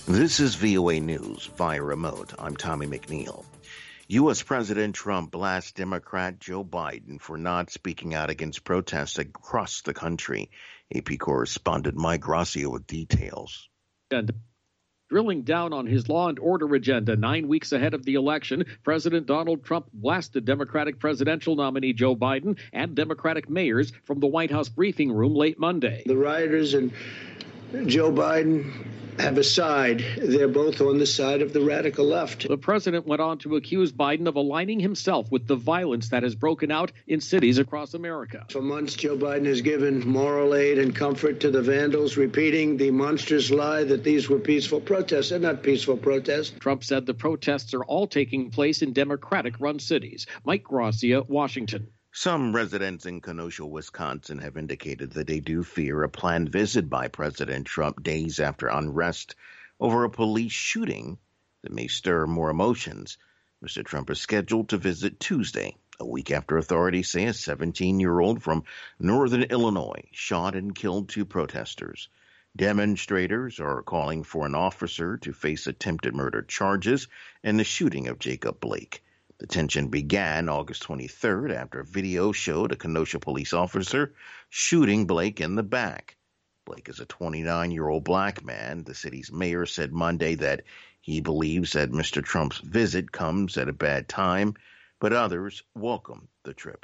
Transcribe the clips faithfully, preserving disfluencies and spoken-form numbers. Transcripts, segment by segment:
This is V O A News via remote. I'm Tommy McNeil. U S. President Trump blasts Democrat Joe Biden for not speaking out against protests across the country. A P correspondent Mike Gracia with details. And drilling down on his law and order agenda nine weeks ahead of the election, President Donald Trump blasted Democratic presidential nominee Joe Biden and Democratic mayors from the White House briefing room late Monday. The rioters and Joe Biden have a side. They're both on the side of the radical left. The president went on to accuse Biden of aligning himself with the violence that has broken out in cities across America. For months, Joe Biden has given moral aid and comfort to the vandals, repeating the monstrous lie that these were peaceful protests. They're not peaceful protests. Trump said the protests are all taking place in Democratic-run cities. Mike Gracia, Washington. Some residents in Kenosha, Wisconsin have indicated that they do fear a planned visit by President Trump days after unrest over a police shooting that may stir more emotions. Mister Trump is scheduled to visit Tuesday, a week after authorities say a seventeen-year-old from northern Illinois shot and killed two protesters. Demonstrators are calling for an officer to face attempted murder charges in the shooting of Jacob Blake. The tension began August twenty-third after a video showed a Kenosha police officer shooting Blake in the back. Blake is a twenty-nine-year-old black man. The city's mayor said Monday that he believes that Mister Trump's visit comes at a bad time, but others welcome the trip.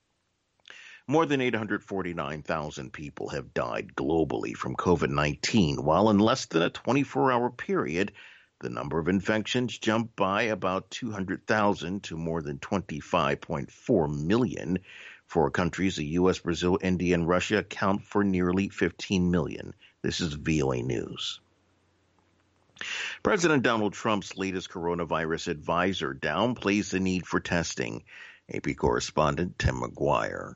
More than eight hundred forty-nine thousand people have died globally from COVID nineteen, while in less than a twenty-four hour period, the number of infections jumped by about two hundred thousand to more than twenty-five point four million. Four countries, the U S, Brazil, India, and Russia, account for nearly fifteen million. This is V O A News. President Donald Trump's latest coronavirus advisor downplays the need for testing. A P correspondent Tim McGuire.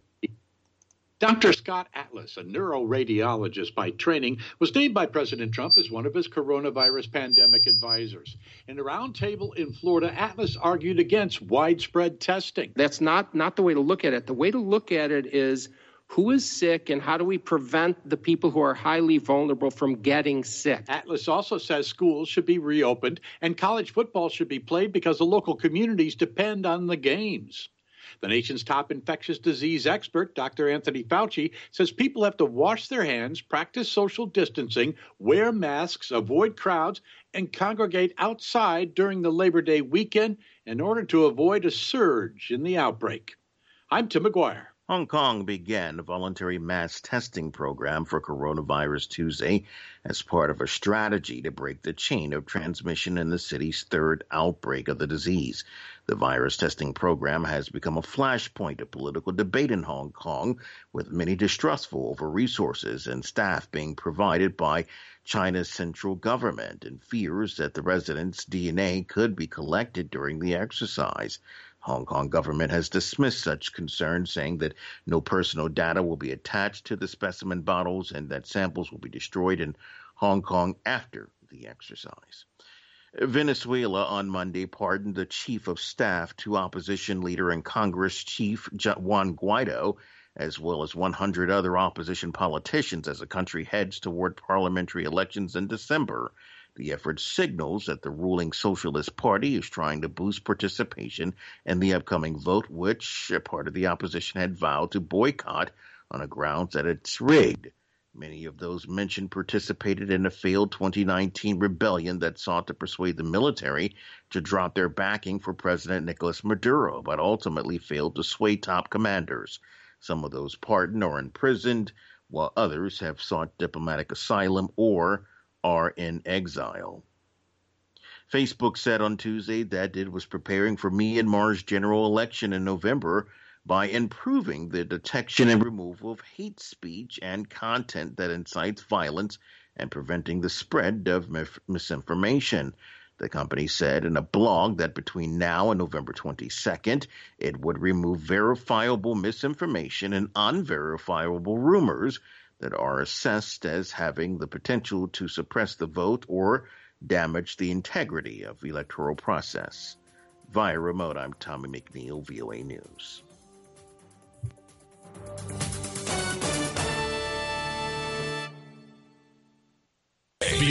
Doctor Scott Atlas, a neuroradiologist by training, was named by President Trump as one of his coronavirus pandemic advisors. In a roundtable in Florida, Atlas argued against widespread testing. That's not, not the way to look at it. The way to look at it is who is sick and how do we prevent the people who are highly vulnerable from getting sick. Atlas also says schools should be reopened and college football should be played because the local communities depend on the games. The nation's top infectious disease expert, Doctor Anthony Fauci, says people have to wash their hands, practice social distancing, wear masks, avoid crowds, and congregate outside during the Labor Day weekend in order to avoid a surge in the outbreak. I'm Tim McGuire. Hong Kong began a voluntary mass testing program for coronavirus Tuesday as part of a strategy to break the chain of transmission in the city's third outbreak of the disease. The virus testing program has become a flashpoint of political debate in Hong Kong, with many distrustful over resources and staff being provided by China's central government and fears that the residents' D N A could be collected during the exercise. Hong Kong government has dismissed such concerns, saying that no personal data will be attached to the specimen bottles and that samples will be destroyed in Hong Kong after the exercise. Venezuela on Monday pardoned the chief of staff to opposition leader and Congress Chief Juan Guaido, as well as one hundred other opposition politicians as the country heads toward parliamentary elections in December. The effort signals that the ruling Socialist Party is trying to boost participation in the upcoming vote, which a part of the opposition had vowed to boycott on the grounds that it's rigged. Many of those mentioned participated in a failed twenty nineteen rebellion that sought to persuade the military to drop their backing for President Nicolas Maduro, but ultimately failed to sway top commanders. Some of those pardoned are imprisoned, while others have sought diplomatic asylum or are in exile. Facebook said on Tuesday that it was preparing for Myanmar's general election in November by improving the detection and removal of hate speech and content that incites violence and preventing the spread of misinformation. The company said in a blog that between now and November twenty-second, it would remove verifiable misinformation and unverifiable rumors that are assessed as having the potential to suppress the vote or damage the integrity of the electoral process. Via remote, I'm Tommy McNeil, V O A News.